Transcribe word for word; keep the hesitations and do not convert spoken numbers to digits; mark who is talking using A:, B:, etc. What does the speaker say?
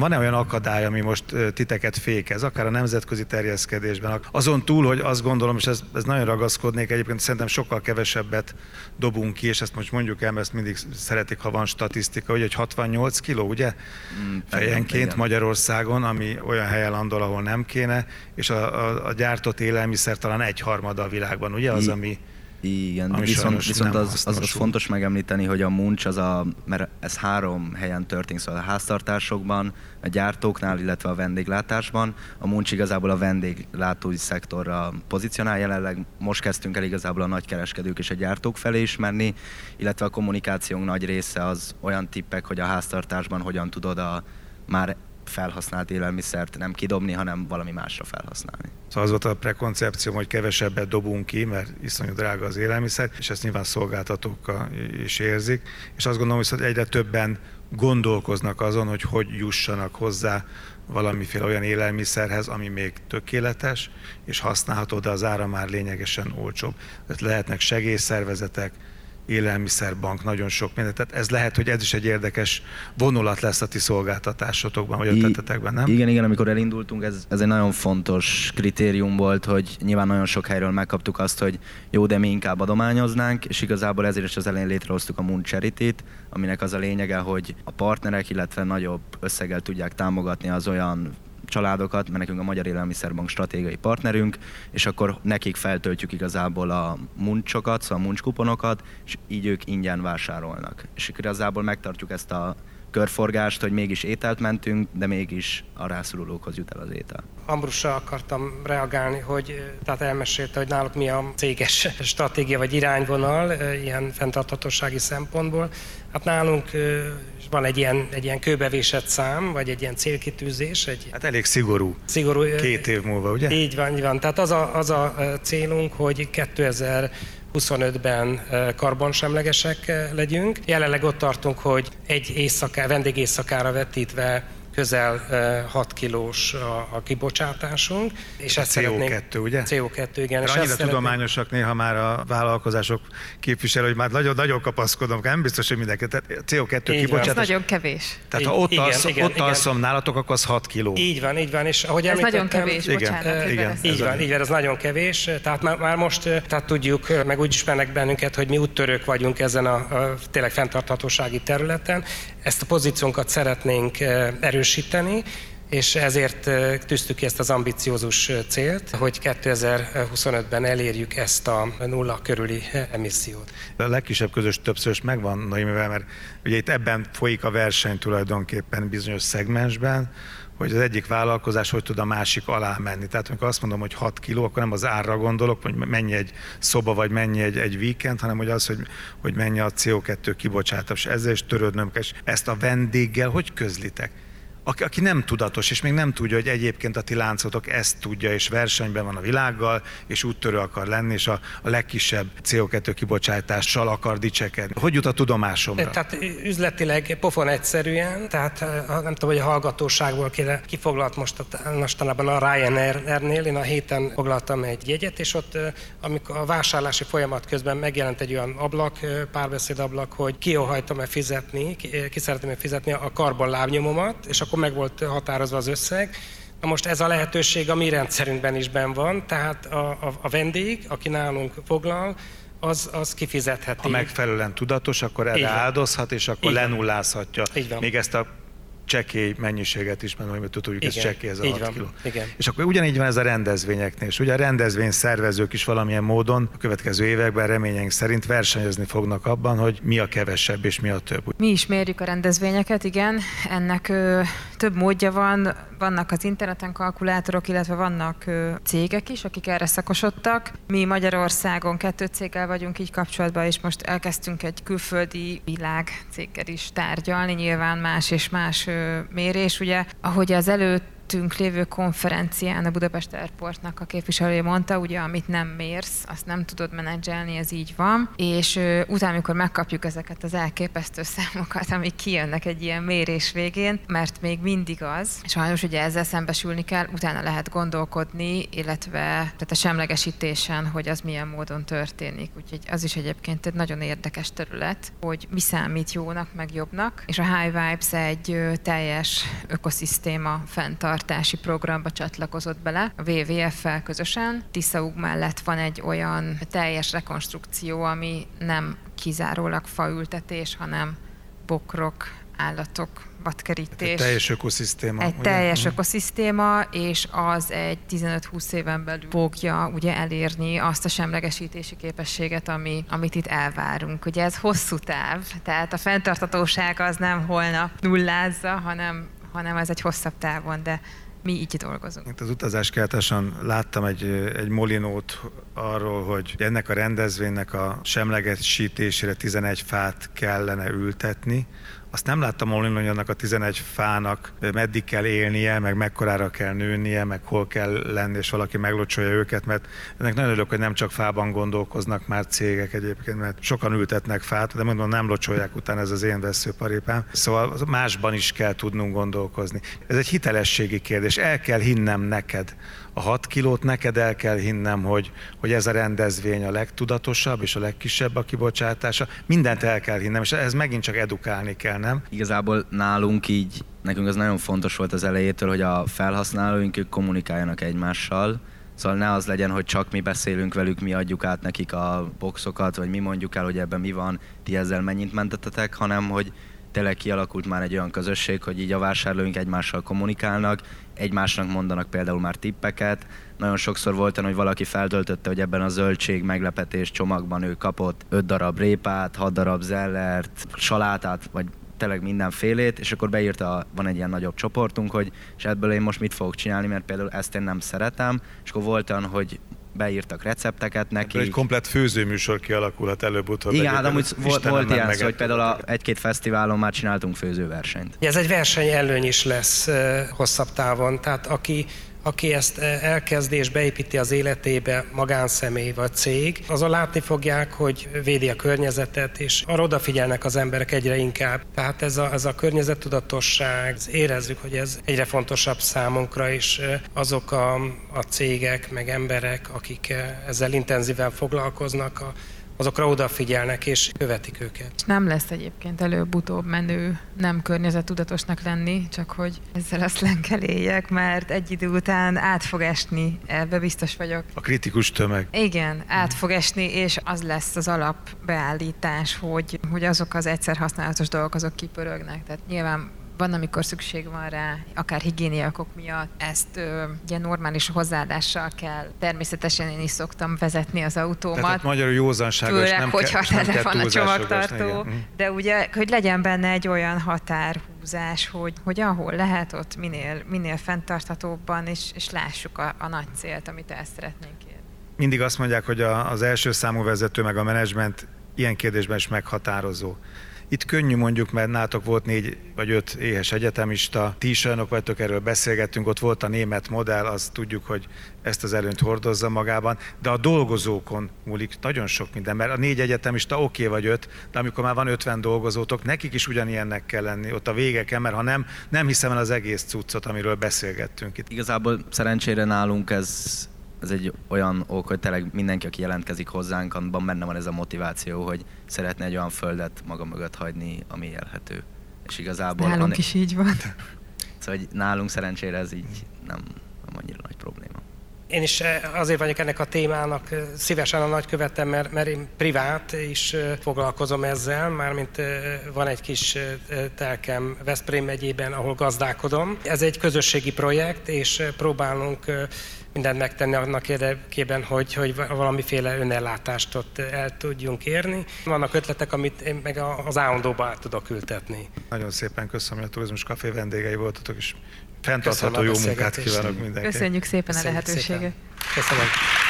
A: Van-e olyan akadály, ami most titeket fékez, akár a nemzetközi terjeszkedésben? Azon túl, hogy azt gondolom, és ez, ez nagyon ragaszkodnék, egyébként szerintem sokkal kevesebbet dobunk ki, és ezt most mondjuk el, mert ezt mindig szeretik, ha van statisztika, hogy hatvannyolc kiló, ugye? Mm, fejenként igen. Magyarországon, ami olyan helyen landol, ahol nem kéne, és a, a, a gyártott élelmiszer talán egyharmada a világban, ugye az, ami...
B: Igen, viszont, viszont az, az, az fontos megemlíteni, hogy a muncs az a, mert ez három helyen történik, szóval a háztartásokban, a gyártóknál, illetve a vendéglátásban. A muncs igazából a vendéglátói szektorra pozícionál, jelenleg most kezdtünk el igazából a nagykereskedők és a gyártók felé ismerni, illetve a kommunikációnk nagy része az olyan tippek, hogy a háztartásban hogyan tudod a már felhasznált élelmiszert nem kidobni, hanem valami másra felhasználni.
A: Szóval az volt a prekoncepció, hogy kevesebbet dobunk ki, mert iszonyú drága az élelmiszer, és ezt nyilván szolgáltatók is érzik. És azt gondolom, hogy egyre többen gondolkoznak azon, hogy hogy jussanak hozzá valamiféle olyan élelmiszerhez, ami még tökéletes, és használható, de az ára már lényegesen olcsóbb. Tehát lehetnek segélyszervezetek, élelmiszerbank, nagyon sok minden. Tehát ez lehet, hogy ez is egy érdekes vonulat lesz a ti szolgáltatásotokban, vagy ötletetekben, nem?
B: Igen, igen, amikor elindultunk, ez, ez egy nagyon fontos kritérium volt, hogy nyilván nagyon sok helyről megkaptuk azt, hogy jó, de mi inkább adományoznánk, és igazából ezért is az elején létrehoztuk a Munch Charity-t, aminek az a lényege, hogy a partnerek, illetve nagyobb összeggel tudják támogatni az olyan családokat, mert nekünk a Magyar Élelmiszerbank stratégiai partnerünk, és akkor nekik feltöltjük igazából a muncsokat, szóval a muncs kuponokat, és így ők ingyen vásárolnak. És igazából megtartjuk ezt a körforgást, hogy mégis ételt mentünk, de mégis a rászorulókhoz jut el az étel.
C: Ambrusra akartam reagálni, hogy tehát elmesélte, hogy náluk mi a céges stratégia vagy irányvonal ilyen fenntarthatósági szempontból. Hát nálunk van egy ilyen, egy ilyen kőbevésett szám, vagy egy ilyen célkitűzés. Egy
A: hát elég szigorú. Szigorú. Két év múlva, ugye?
C: Így van, így van. Tehát az a, az a célunk, hogy kétezer-huszonötben karbonsemlegesek legyünk. Jelenleg ott tartunk, hogy egy éjszaká, vendégéjszakára vetítve közel hat kilós a, a kibocsátásunk. És
A: a cé o kettő, ugye?
C: cé o kettő, igen.
A: És annyira tudományosak néha már a vállalkozások képviselő, hogy már nagyon, nagyon kapaszkodom, nem biztos, hogy mindenki. Tehát cé o kettő kibocsátás. Ez
D: nagyon kevés.
A: Tehát ha ott, igen, alsz, igen, ott igen. alszom nálatok, akkor az hat kiló.
C: Így van, így van. És ahogy
D: ez nagyon kevés,
A: igen,
D: bocsánat.
A: Igen,
C: így van, így van, ez nagyon kevés. Tehát már, már most tehát tudjuk, meg úgy ismernek bennünket, hogy mi úttörők vagyunk ezen a, a tényleg fenntarthatósági területen. Ezt a pozíciónkat szeretnénk erősíteni, és ezért tűztük ki ezt az ambiciózus célt, hogy kétezer-huszonötben elérjük ezt a nulla körüli emissziót.
A: A legkisebb közös többszörös megvan, Noémivel, mert ugye itt ebben folyik a verseny tulajdonképpen bizonyos szegmensben, hogy az egyik vállalkozás hogy tud a másik alá menni. Tehát amikor azt mondom, hogy hat kiló, akkor nem az árra gondolok, hogy mennyi egy szoba, vagy mennyi egy, egy weekend, hanem hogy az, hogy, hogy mennyi a cé o kettő kibocsátás. Ezzel is törődnöm kell. Ezt a vendéggel hogy közlitek? Aki, aki nem tudatos, és még nem tudja, hogy egyébként a ti láncotok ezt tudja, és versenyben van a világgal, és úttörő akar lenni, és a, a legkisebb cé o kettő kibocsátással akar dicsekedni. Hogy jut a tudomásomra?
C: Tehát üzletileg pofon egyszerűen, tehát nem tudom, hogy a hallgatóságból kéne kifoglalt most mostanában a Ryanair-nél, én a héten foglaltam egy jegyet, és ott amikor a vásárlási folyamat közben megjelent egy olyan ablak, párbeszéd ablak, hogy ki óhajtom-e fizetni, ki szeretném-e fizetni a karbonlábnyomomat, és akkor meg volt határozva az összeg. Na most ez a lehetőség a mi rendszerünkben is benn van, tehát a, a, a vendég, aki nálunk foglal, az, az kifizetheti.
A: Ha megfelelően tudatos, akkor erre áldozhat, és akkor lenullázhatja. Még ezt a csekély mennyiséget is, mert hogy tudjuk, ez csekély, ez a hat kiló.
C: Igen.
A: És akkor ugyanígy van ez a rendezvényeknél, és ugye a rendezvény szervezők is valamilyen módon a következő években reményeink szerint versenyezni fognak abban, hogy mi a kevesebb és mi a több.
D: Mi is mérjük a rendezvényeket, igen. Ennek ö, több módja van. Vannak az interneten kalkulátorok, illetve vannak ö, cégek is, akik erre szakosodtak. Mi Magyarországon kettő céggel vagyunk így kapcsolatban, és most elkezdtünk egy külföldi világ céggel is tárgyalni, nyilván más és más ö, mérés. Ugye, ahogy az előtt előttünk lévő konferencián a Budapest Airportnak a képviselője mondta, ugye, amit nem mérsz, azt nem tudod menedzselni, ez így van, és ö, utána, amikor megkapjuk ezeket az elképesztő számokat, amik kijönnek egy ilyen mérés végén, mert még mindig az, sajnos ugye ezzel szembesülni kell, utána lehet gondolkodni, illetve tehát a semlegesítésen, hogy az milyen módon történik. Úgyhogy az is egyébként egy nagyon érdekes terület, hogy mi számít jónak, meg jobbnak, és a High Vibes egy ö, teljes ökoszisztéma fenntartási programba csatlakozott bele, a dupla vé vé ef-fel közösen. Tiszaúg mellett van egy olyan teljes rekonstrukció, ami nem kizárólag faültetés, hanem bokrok, állatok, vadkerítés.
A: Egy teljes ökoszisztéma.
D: Egy
A: ugye?
D: teljes ökoszisztéma, és az egy tizenöt-húsz éven belül fogja ugye elérni azt a semlegesítési képességet, ami, amit itt elvárunk. Ugye ez hosszú táv, tehát a fenntarthatóság az nem holnap nullázza, hanem, hanem ez egy hosszabb távon, de mi így dolgozunk.
A: Itt az utazáskeltáson láttam egy, egy molinót arról, hogy ennek a rendezvénynek a semlegesítésére tizenegy fát kellene ültetni. Azt nem láttam volna, hogy annak a tizenegy fának meddig kell élnie, meg mekkorára kell nőnie, meg hol kell lenni, és valaki meglocsolja őket, mert ennek nagyon örülök, hogy nem csak fában gondolkoznak már cégek egyébként, mert sokan ültetnek fát, de mondom, nem locsolják utána, ez az én veszőparipám. Szóval másban is kell tudnunk gondolkozni. Ez egy hitelességi kérdés, el kell hinnem neked. A hat kilót neked el kell hinnem, hogy, hogy ez a rendezvény a legtudatosabb és a legkisebb a kibocsátása. Mindent el kell hinnem, és ez megint csak edukálni kell, nem?
B: Igazából nálunk így, nekünk az nagyon fontos volt az elejétől, hogy a felhasználóink ők kommunikáljanak egymással. Szóval ne az legyen, hogy csak mi beszélünk velük, mi adjuk át nekik a boxokat, vagy mi mondjuk el, hogy ebben mi van, ti ezzel mennyit mentetetek, hanem hogy tényleg kialakult már egy olyan közösség, hogy így a vásárlóink egymással kommunikálnak, egymásnak mondanak például már tippeket. Nagyon sokszor volt olyan, hogy valaki feltöltötte, hogy ebben a zöldség meglepetés csomagban ő kapott öt darab répát, hat darab zellert, salátát, vagy tényleg mindenfélét, és akkor beírta, van egy ilyen nagyobb csoportunk, hogy és ebből én most mit fogok csinálni, mert például ezt én nem szeretem, és akkor volt olyan, hogy beírtak recepteket neki.
A: Egy komplett főzőműsor kialakulhat előbb-utóbb.
B: Igen, hát amúgy volt, volt ilyen szó, hogy például a egy-két fesztiválon már csináltunk főzőversenyt.
C: Ez egy versenyelőny is lesz uh, hosszabb távon, tehát aki aki ezt elkezdi és beépíti az életébe, magánszemély vagy cég, azon látni fogják, hogy védi a környezetet, és arra odafigyelnek az emberek egyre inkább. Tehát ez a, ez a környezettudatosság, érezzük, hogy ez egyre fontosabb számunkra, és azok a, a cégek, meg emberek, akik ezzel intenzíven foglalkoznak, a azokra odafigyelnek és követik őket.
D: És nem lesz egyébként előbb-utóbb menő nem környezettudatosnak lenni, csak hogy ezzel a szlenggel éljek, mert egy idő után át fog esni, ebbe biztos vagyok.
A: A kritikus tömeg.
D: Igen, át fog esni, és az lesz az alapbeállítás, hogy, hogy azok az egyszer használatos dolgok, azok kipörögnek. Tehát nyilván van, amikor szükség van rá, akár higiéniakok miatt, ezt ö, ugye normális hozzáállással kell. Természetesen én is szoktam vezetni az autómat.
A: Tehát magyarul józanságos,
D: főleg,
A: nem
D: hogyha
A: kell,
D: tele van a csomagtartó.
A: Igen.
D: De ugye, hogy legyen benne egy olyan határhúzás, hogy, hogy ahol lehet, ott minél, minél fenntarthatóbban, és, és lássuk a, a nagy célt, amit el szeretnénk érni.
A: Mindig azt mondják, hogy a, az első számú vezető meg a menedzsment ilyen kérdésben is meghatározó. Itt könnyű mondjuk, mert nálatok volt négy vagy öt éhes egyetemista, ti is olyanok vagytok, erről beszélgettünk, ott volt a német modell, azt tudjuk, hogy ezt az előnyt hordozza magában, de a dolgozókon múlik nagyon sok minden, mert a négy egyetemista oké okay vagy öt, de amikor már van ötven dolgozótok, nekik is ugyanilyennek kell lenni ott a végeken, mert ha nem, nem hiszem el az egész cuccot, amiről beszélgettünk itt.
B: Igazából szerencsére nálunk ez Ez egy olyan ok, hogy tényleg mindenki, aki jelentkezik hozzánk, abban benne van ez a motiváció, hogy szeretne egy olyan földet maga mögött hagyni, ami élhető. És igazából...
D: Nálunk
B: han...
D: is így van.
B: Szóval hogy nálunk szerencsére ez így nem, nem annyira nagy probléma.
C: Én is azért vagyok ennek a témának szívesen a nagykövetem, mert, mert én privát is foglalkozom ezzel, mármint van egy kis telkem Veszprém megyében, ahol gazdálkodom. Ez egy közösségi projekt, és próbálunk mindent megtenni annak érdekében, hogy, hogy valamiféle önellátást ott el tudjunk érni. Vannak ötletek, amit én meg az állandóba át tudok ültetni.
A: Nagyon szépen köszönöm, hogy a Turizmus Café vendégei voltatok, és fenntartható jó munkát kívánok mindenkinek.
D: Köszönjük szépen a lehetőséget.
C: Köszönöm.